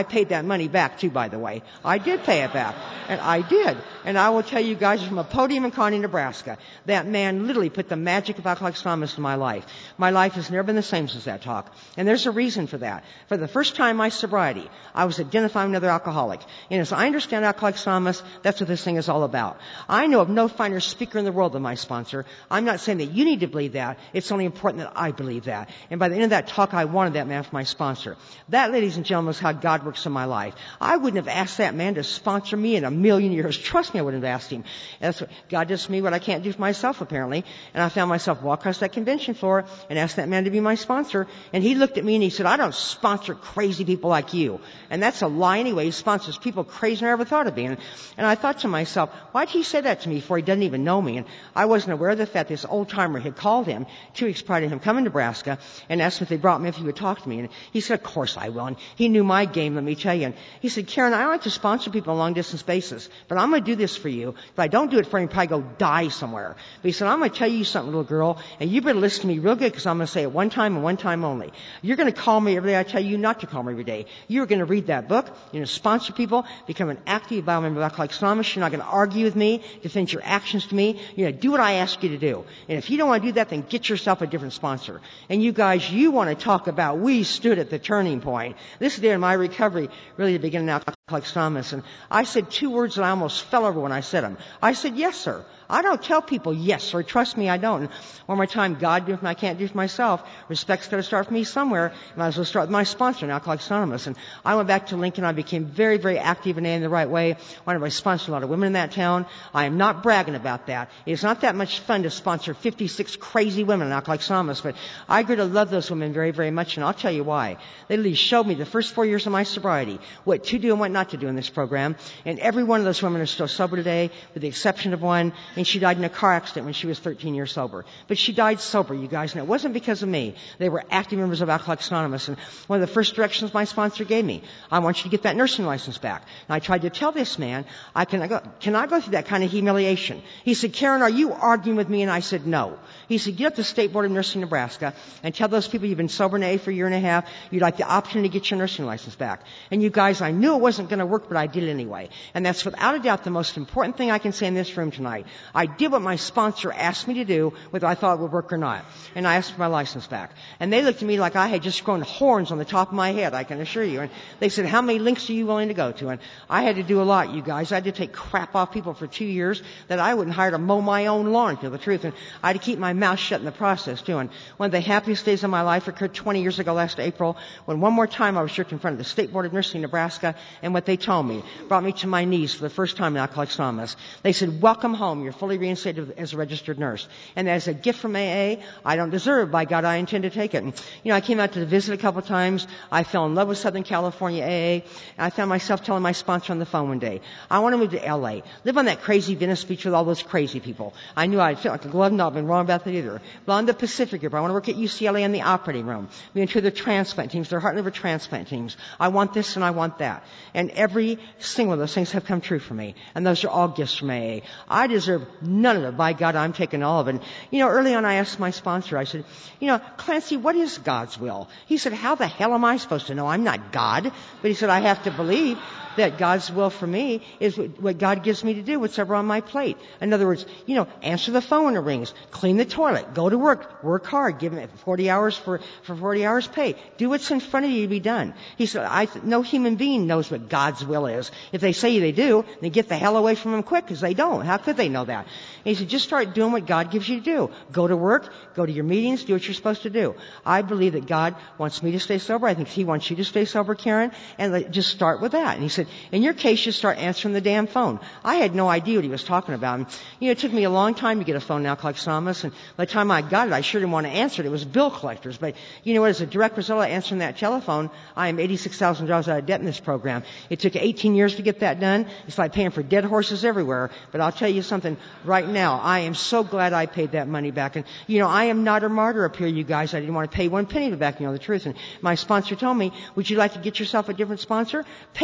paid that money back too, by the way. I did pay it back. And I did. And I will tell you guys from a podium in Kearney, Nebraska, that man literally put the magic of Alcoholics Anonymous in my life. My life has never been the same since that talk. And there's a reason for that. For the first time in my sobriety, I was identifying another alcoholic. And as I understand Alcoholics Anonymous, that's what this thing is all about. I know of no finer speaker in the world than my sponsor. I'm not saying that you need to believe that. It's only important that I believe that. And by the end of that talk, I wanted that man for my sponsor. That, ladies and gentlemen, is how God works in my life. I wouldn't have asked that man to sponsor me in a million years. Trust me, I wouldn't have asked him. That's what God does for me what I can't do for myself, apparently. And I found myself walk across that convention floor and asked that man to be my sponsor. And he looked at me and he said, I don't sponsor crazy people like you. And that's a lie anyway. He sponsors people crazier than I ever thought of being. And I thought to myself, why'd he say that to me before he doesn't even know me? And I wasn't aware of the fact this old timer had called him 2 weeks prior to him coming to Nebraska and asked him if they brought me if he would talk to me. And he said, of course I will. And he knew my game, let me tell you. And he said, Karen, I like to sponsor people on a long distance basis, but I'm going to do this for you. If I don't do it for you, you'll probably go die somewhere. But he said, I'm going to tell you something, little girl, and you better listen to me real good because I'm going to say it one time and one time only. You're going to call me every day. I tell you not to call me every day. You're going to read that book. You're going to sponsor people, become an active bio-member of Alcoholics Anonymous. You're not going to argue with me, defend your actions to me. You're going to do what I ask you to do. And if you don't want to do that, then get yourself a different sponsor. And you guys, you want to talk about we stood at the turning point. This is the day in my recovery, really the beginning of Alcoholics Anonymous. And I said 2 words that I almost fell over when I said them. I said, yes, sir. I don't tell people yes, sir. Trust me, I don't. And one more time, God do it and I can't do it for myself. Respect's got to start for me somewhere. And I might as well start with my sponsor, Alcoholics Anonymous. And I went back to Lincoln. I became very, very active in AA in the right way. I sponsored a lot of women in that town. I am not bragging about that. It's not that much fun to sponsor 56 crazy women in Alcoholics Anonymous, but I grew to love those women very, very much, and I'll tell you why. They literally showed me the first 4 years of my sobriety what to do and what not to do in this program. And every one of those women are still sober today, with the exception of one, and she died in a car accident when she was 13 years sober. But she died sober, you guys, and it wasn't because of me. They were active members of Alcoholics Anonymous, and one of the first directions my sponsor gave me, I want you to get that nursing license back. And I tried to tell this man, can I go through that kind of humiliation? He said, Karen, are you arguing with me? And I said, no. He said, get up to the State Board of Nursing Nebraska and tell those people you've been sober in AA for a year and a half, you'd like the opportunity to get your nursing license back. And you guys, I knew it wasn't going to work, but I did it anyway. And that's without a doubt the most important thing I can say in this room tonight. I did what my sponsor asked me to do, whether I thought it would work or not. And I asked for my license back. And they looked at me like I had just grown horns on the top of my head, I can assure you. And they said, how many links are you willing to go to? And I had to do a lot, you guys. I had to take crap off people for 2 years that I wouldn't hire to mow my own lawn, to tell the truth. And I had to keep my mouth shut in the process, too. And one of the happiest days of my life occurred 20 years ago last April, when one more time I was jerked in front of the State Board of Nursing Nebraska, and what they told me brought me to my knees for the first time in Alcoholics Anonymous. They said, welcome home. You're fully reinstated as a registered nurse. And as a gift from AA, I don't deserve. By God, I intend to take it. And, I came out to visit a couple of times. I fell in love with Southern California AA. And I found myself telling my sponsor on the phone one day, I want to move to LA. Live on that crazy Venice Beach with all those crazy people. I knew I'd feel like a glove, not been wrong about that either. But on the Pacific Group, I want to work at UCLA in the operating room. Be into their transplant teams, their heart and liver transplant teams. I want this and I want that. And every single of those things have come true for me. And those are all gifts from AA. I deserve none of it. By God, I'm taking all of it. And, early on I asked my sponsor, I said, Clancy, what is God's will? He said, how the hell am I supposed to know? I'm not God. But he said, I have to believe that God's will for me is what God gives me to do, whatever on my plate. In other words, answer the phone when it rings, clean the toilet, go to work hard, give him 40 hours for 40 hours pay. Do what's in front of you to be done. He said, no human being knows what God's will is. If they say they do, then get the hell away from them quick, because they don't. How could they know that? And he said, just start doing what God gives you to do. Go to work, go to your meetings, do what you're supposed to do. I believe that God wants me to stay sober. I think He wants you to stay sober, Karen, and just start with that. And he said, in your case, you start answering the damn phone. I had no idea what he was talking about. And, it took me a long time to get a phone now, Alcoholics Anonymous, and by the time I got it, I sure didn't want to answer it. It was bill collectors. But you know what? As a direct result of answering that telephone, I am $86,000 out of debt in this program. It took 18 years to get that done. It's like paying for dead horses everywhere. But I'll tell you something right now. I am so glad I paid that money back. And, I am not a martyr up here, you guys. I didn't want to pay 1 penny back, the truth. And my sponsor told me, would you like to get yourself a different sponsor? Pay the money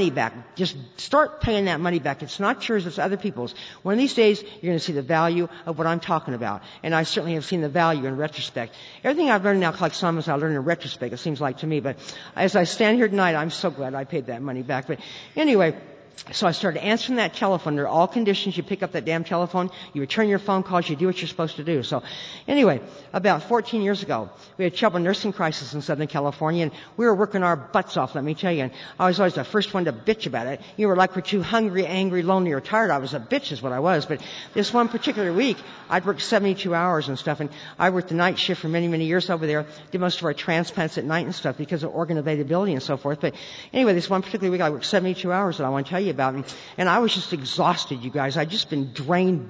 money back. Just start paying that money back. It's not yours, it's other people's. One of these days, you're going to see the value of what I'm talking about. And I certainly have seen the value in retrospect. Everything I've learned in Alcoholics Anonymous, I learned in retrospect, it seems like to me. But as I stand here tonight, I'm so glad I paid that money back. But anyway, so I started answering that telephone. Under all conditions, you pick up that damn telephone, you return your phone calls, you do what you're supposed to do. So anyway, about 14 years ago, we had a child nursing crisis in Southern California, and we were working our butts off, let me tell you. And I was always the first one to bitch about it. You were like we're too hungry, angry, lonely, or tired. I was a bitch is what I was. But this one particular week, I'd worked 72 hours and stuff, and I worked the night shift for many, many years over there, did most of our transplants at night and stuff because of organ availability and so forth. But anyway, this one particular week, I worked 72 hours that I want to tell you about. And I was just exhausted, you guys. I'd just been drained.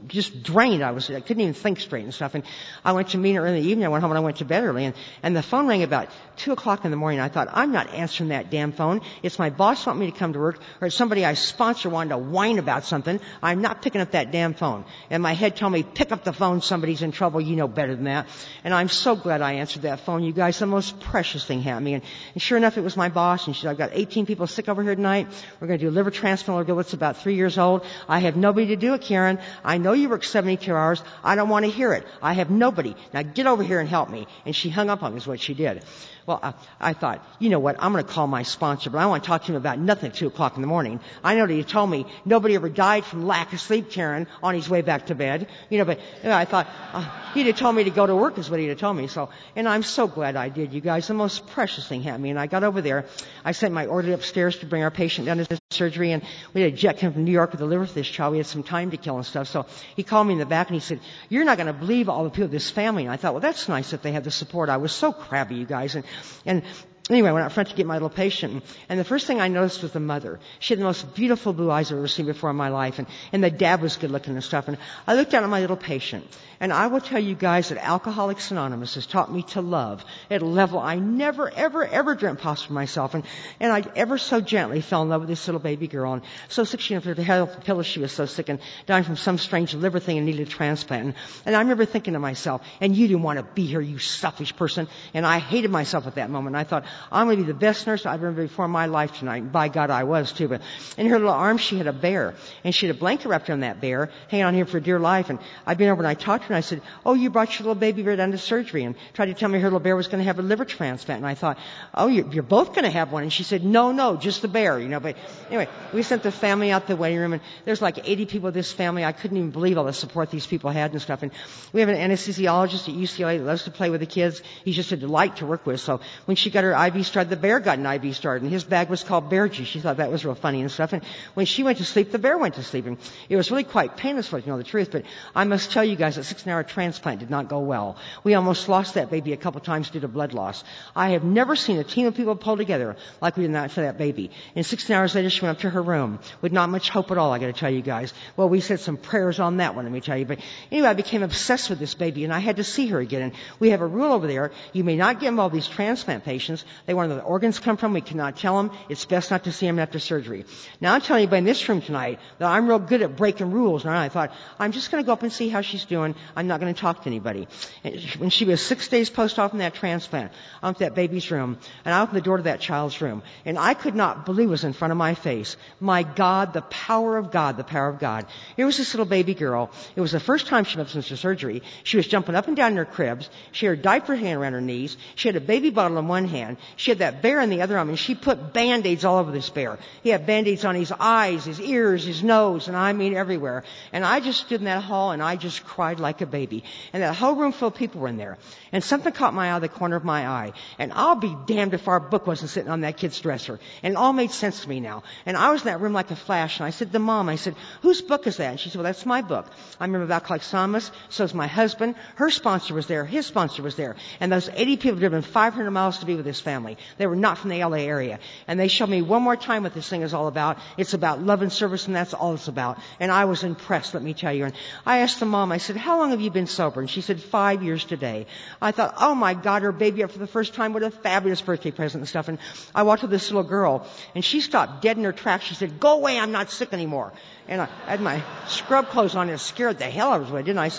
I couldn't even think straight and stuff. And I went to meet her in the evening. I went home and I went to bed early. And the phone rang about 2 o'clock in the morning. I thought, I'm not answering that damn phone. It's my boss wanting me to come to work, or it's somebody I sponsor wanting to whine about something. I'm not picking up that damn phone. And my head told me, pick up the phone. Somebody's in trouble. You know better than that. And I'm so glad I answered that phone, you guys. The most precious thing happened. And sure enough, it was my boss. And she said, I've got 18 people sick over here tonight. We're going to do a liver transplant. Our girl that's about 3 years old. I have nobody to do it, Karen. I know you work 72 hours. I don't want to hear it. I have nobody. Now get over here and help me. And she hung up on me is what she did. Well, I thought, you know what, I'm going to call my sponsor, but I want to talk to him about nothing at 2 o'clock in the morning. I know that he told me nobody ever died from lack of sleep, Karen, on his way back to bed. But I thought, he'd have told me to go to work is what he'd have told me. So, and I'm so glad I did, you guys. The most precious thing happened to me. And I got over there. I sent my orderly upstairs to bring our patient down to surgery, and we had a jet come from New York with a liver for this child. We had some time to kill and stuff. So he called me in the back and he said, you're not going to believe all the people of this family. And I thought, well, that's nice that they have the support. I was so crabby, you guys. And anyway, I went out front to get my little patient, and the first thing I noticed was the mother. She had the most beautiful blue eyes I've ever seen before in my life, and the dad was good looking and stuff. And I looked down at my little patient, and I will tell you guys that Alcoholics Anonymous has taught me to love at a level I never, ever, ever dreamt possible for myself. And I ever so gently fell in love with this little baby girl. And so sick, she had health pills. She was so sick and dying from some strange liver thing and needed a transplant. And I remember thinking to myself, and you didn't want to be here, you selfish person. And I hated myself at that moment. I thought, I'm going to be the best nurse I've ever been before in my life tonight. And by God, I was too. But in her little arms, she had a bear. And she had a blanket wrapped around that bear, hanging on here for dear life. And I'd been over and I talked to her and I said, oh, you brought your little baby bear down to surgery, and tried to tell me her little bear was going to have a liver transplant. And I thought, oh, you're both going to have one. And she said, no, just the bear, But anyway, we sent the family out the waiting room, and there's like 80 people in this family. I couldn't even believe all the support these people had and stuff. And we have an anesthesiologist at UCLA that loves to play with the kids. He's just a delight to work with. So when she got her IV started, the bear got an IV started, and his bag was called Bear Juice. She thought that was real funny and stuff. And when she went to sleep, the bear went to sleep. And it was really quite painless for her, to know the truth. But I must tell you guys that 6-hour transplant did not go well. We almost lost that baby a couple times due to blood loss. I have never seen a team of people pull together like we did that for that baby. And 16 hours later, she went up to her room with not much hope at all, I got to tell you guys. Well, we said some prayers on that one, let me tell you. But anyway, I became obsessed with this baby, and I had to see her again. And we have a rule over there. You may not get involved with these transplant patients. They want to know where the organs come from. We cannot tell them. It's best not to see them after surgery. Now, I'm telling you in this room tonight that I'm real good at breaking rules. And I thought, I'm just going to go up and see how she's doing. I'm not going to talk to anybody. And when she was 6 days post-op in that transplant, I went to that baby's room, and I opened the door to that child's room, and I could not believe it was in front of my face. My God, the power of God, the power of God. Here was this little baby girl. It was the first time she went since her surgery. She was jumping up and down in her cribs. She had her diaper hand around her knees. She had a baby bottle in one hand. She had that bear in the other arm, and she put Band-Aids all over this bear. He had Band-Aids on his eyes, his ears, his nose, and I mean everywhere. And I just stood in that hall, and I just cried like a baby. And that whole room full of people were in there. And something caught my eye out of the corner of my eye. And I'll be damned if our book wasn't sitting on that kid's dresser. And it all made sense to me now. And I was in that room like a flash. And I said to Mom, I said, whose book is that? And she said, well, that's my book. I remember about Alcoholics Anonymous. So is my husband. Her sponsor was there. His sponsor was there. And those 80 people had driven 500 miles to be with this family. They were not from the LA area. And they showed me one more time what this thing is all about. It's about love and service, and that's all it's about. And I was impressed, let me tell you. And I asked the mom, I said, how long have you been sober? And she said, 5 years today. I thought, oh my God, her baby up for the first time. What a fabulous birthday present and stuff. And I walked with this little girl, and she stopped dead in her tracks. She said, go away, I'm not sick anymore. And I had my scrub clothes on, and it scared the hell out of me, didn't I? I said,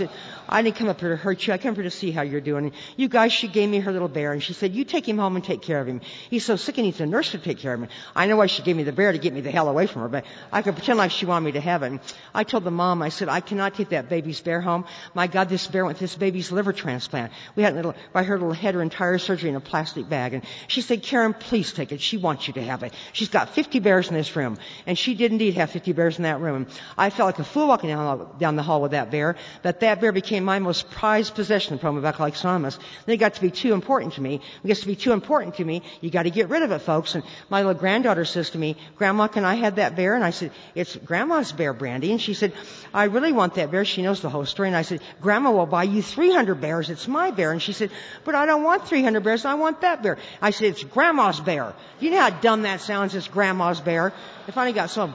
I didn't come up here to hurt you. I come here to see how you're doing. And you guys, she gave me her little bear, and she said, you take him home and take care of him. He's so sick he needs a nurse to take care of him. I know why she gave me the bear to get me the hell away from her, but I could pretend like she wanted me to have it. And I told the mom, I said, I cannot take that baby's bear home. My God, this bear went with this baby's liver transplant. We had by her little head, her entire surgery in a plastic bag. And she said, Karen, please take it. She wants you to have it. She's got 50 bears in this room. And she did indeed have 50 bears in that room. And I felt like a fool walking down the hall with that bear, but that bear became my most prized possession from Alcoholics Anonymous. Then it got to be too important to me. It gets to be too important to me, you got to get rid of it, folks. And my little granddaughter says to me, Grandma, can I have that bear? And I said, it's Grandma's bear, Brandy. And she said, I really want that bear. She knows the whole story. And I said, Grandma will buy you 300 bears. It's my bear. And she said, but I don't want 300 bears. I want that bear. I said, it's Grandma's bear. You know how dumb that sounds? It's Grandma's bear. It finally got so...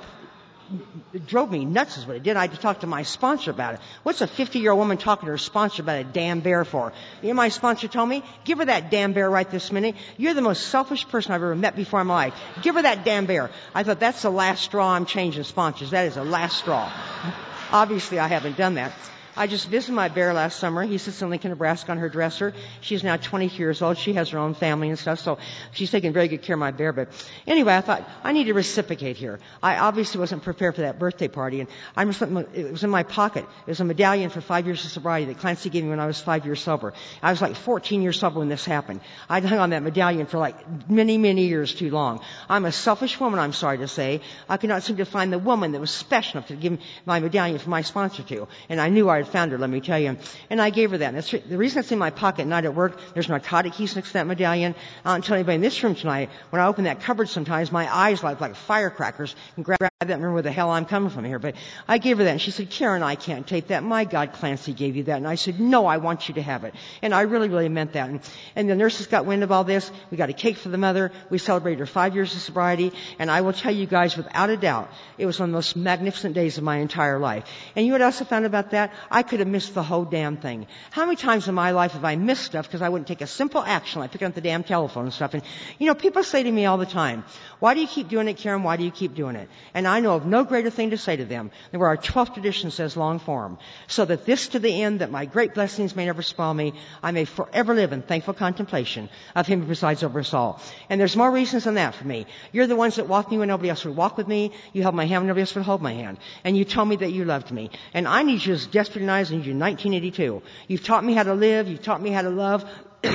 It drove me nuts is what it did. I had to talk to my sponsor about it. What's a 50-year-old woman talking to her sponsor about a damn bear for? You know, my sponsor told me, give her that damn bear right this minute. You're the most selfish person I've ever met before in my life. Give her that damn bear. I thought, that's the last straw. I'm changing sponsors. That is the last straw. Obviously, I haven't done that. I just visited my bear last summer. He sits in Lincoln, Nebraska on her dresser. She's now 22 years old. She has her own family and stuff, so she's taking very good care of my bear. But anyway, I thought, I need to reciprocate here. I obviously wasn't prepared for that birthday party, and it was in my pocket. It was a medallion for 5 years of sobriety that Clancy gave me when I was 5 years sober. I was like 14 years sober when this happened. I'd hung on that medallion for like many, many years too long. I'm a selfish woman, I'm sorry to say. I could not seem to find the woman that was special enough to give my medallion for my sponsor to. And I knew I had found her, let me tell you. And I gave her that. And that's the reason it's in my pocket, not at work. There's narcotic keys next to that medallion. I don't tell anybody in this room tonight. When I open that cupboard sometimes, my eyes light like firecrackers and grab that and remember where the hell I'm coming from here. But I gave her that. And she said, Karen, I can't take that. My God, Clancy gave you that. And I said, no, I want you to have it. And I really, really meant that. And the nurses got wind of all this. We got a cake for the mother. We celebrated her 5 years of sobriety. And I will tell you guys, without a doubt, it was one of the most magnificent days of my entire life. And you know what else I found about that? I could have missed the whole damn thing. How many times in my life have I missed stuff because I wouldn't take a simple action like picking up the damn telephone and stuff? And, you know, people say to me all the time, why do you keep doing it, Karen? Why do you keep doing it? And I know of no greater thing to say to them than where our 12th tradition says long form, so that this to the end, that my great blessings may never spoil me, I may forever live in thankful contemplation of Him who presides over us all. And there's more reasons than that for me. You're the ones that walked me when nobody else would walk with me. You held my hand when nobody else would hold my hand. And you told me that you loved me. And I need you as desperately as I need you in 1982. You've taught me how to live. You've taught me how to love.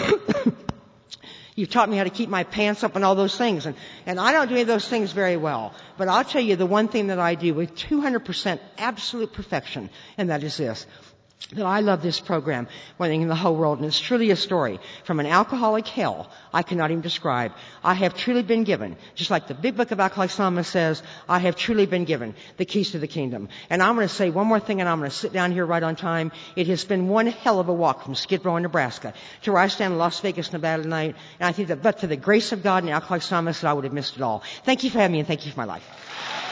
You've taught me how to keep my pants up and all those things. And I don't do any of those things very well. But I'll tell you the one thing that I do with 200% absolute perfection, and that is this. That I love this program more than in the whole world, and it's truly a story from an alcoholic hell I cannot even describe. I have truly been given, just like the big book of Alcoholics Anonymous says, I have truly been given the keys to the kingdom. And I'm going to say one more thing, and I'm going to sit down here right on time. It has been one hell of a walk from Skid Row, Nebraska, to where I stand in Las Vegas, Nevada tonight, and I think that but for the grace of God and Alcoholics Anonymous, I would have missed it all. Thank you for having me, and thank you for my life.